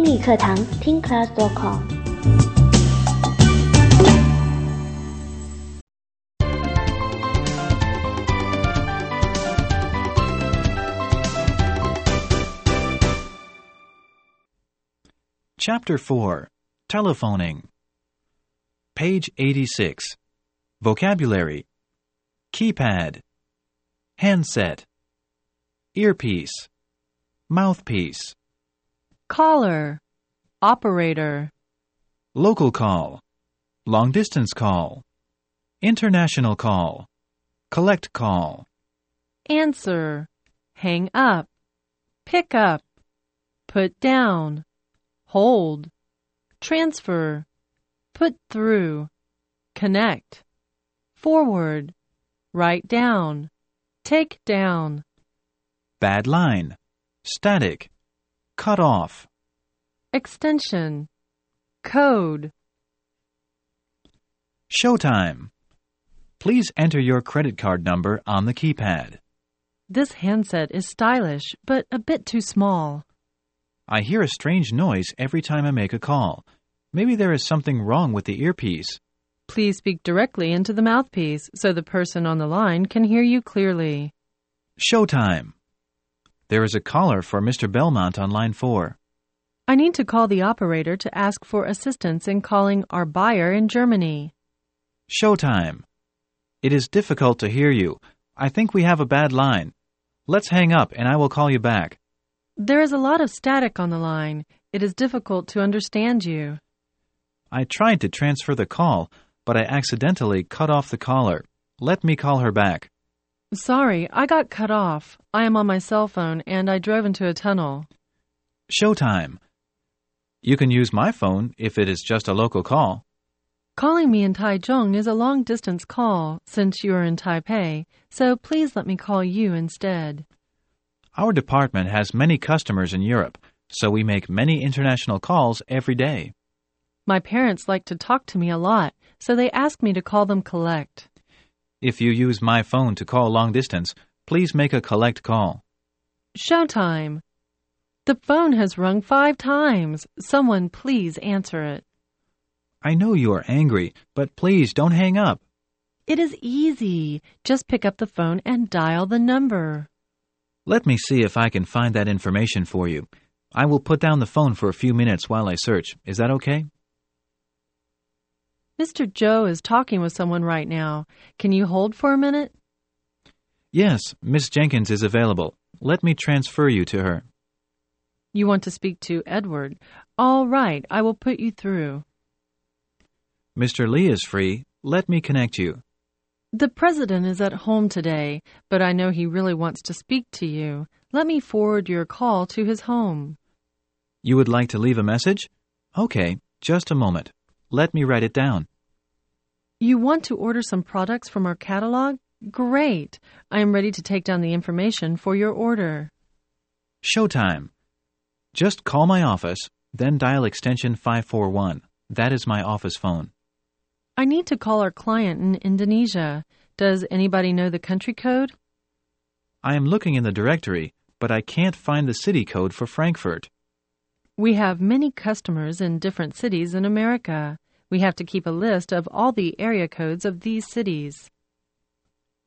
英语课堂听 class.com。 Chapter 4, Telephoning. Page 86. Vocabulary. Keypad. Handset. Earpiece. Mouthpiece. Caller, operator. Local call. Long-distance call. International call. Collect call. Answer, hang up, pick up, put down, hold, transfer, put through, connect, forward, write down, take down. Bad line. Static. Cut off. Extension, code. Showtime. Please enter your credit card number on the keypad. This handset is stylish, but a bit too small. I hear a strange noise every time I make a call. Maybe there is something wrong with the earpiece. Please speak directly into the mouthpiece so the person on the line can hear you clearly. Showtime. There is a caller for Mr. Belmont on line 4. I need to call the operator to ask for assistance in calling our buyer in Germany. Showtime. It is difficult to hear you. I think we have a bad line. Let's hang up and I will call you back. There is a lot of static on the line. It is difficult to understand you. I tried to transfer the call, but I accidentally cut off the caller. Let me call her back. Sorry, I got cut off. I am on my cell phone and I drove into a tunnel. Showtime. You can use my phone if it is just a local call. Calling me in Taichung is a long-distance call since you are in Taipei, so please let me call you instead. Our department has many customers in Europe, so we make many international calls every day. My parents like to talk to me a lot, so they ask me to call them collect. If you use my phone to call long distance, please make a collect call. Showtime. The phone has rung 5 times. Someone please answer it. I know you are angry, but please don't hang up. It is easy. Just pick up the phone and dial the number. Let me see if I can find that information for you. I will put down the phone for a few minutes while I search. Is that okay? Mr. Joe is talking with someone right now. Can you hold for a minute? Yes, Miss Jenkins is available. Let me transfer you to her. You want to speak to Edward? All right, I will put you through. Mr. Lee is free. Let me connect you. The president is at home today, but I know he really wants to speak to you. Let me forward your call to his home. You would like to leave a message? Okay, just a moment. Let me write it down. You want to order some products from our catalog? Great! I am ready to take down the information for your order. Showtime. Just call my office, then dial extension 541. That is my office phone. I need to call our client in Indonesia. Does anybody know the country code? I am looking in the directory, but I can't find the city code for Frankfurt. We have many customers in different cities in America. We have to keep a list of all the area codes of these cities.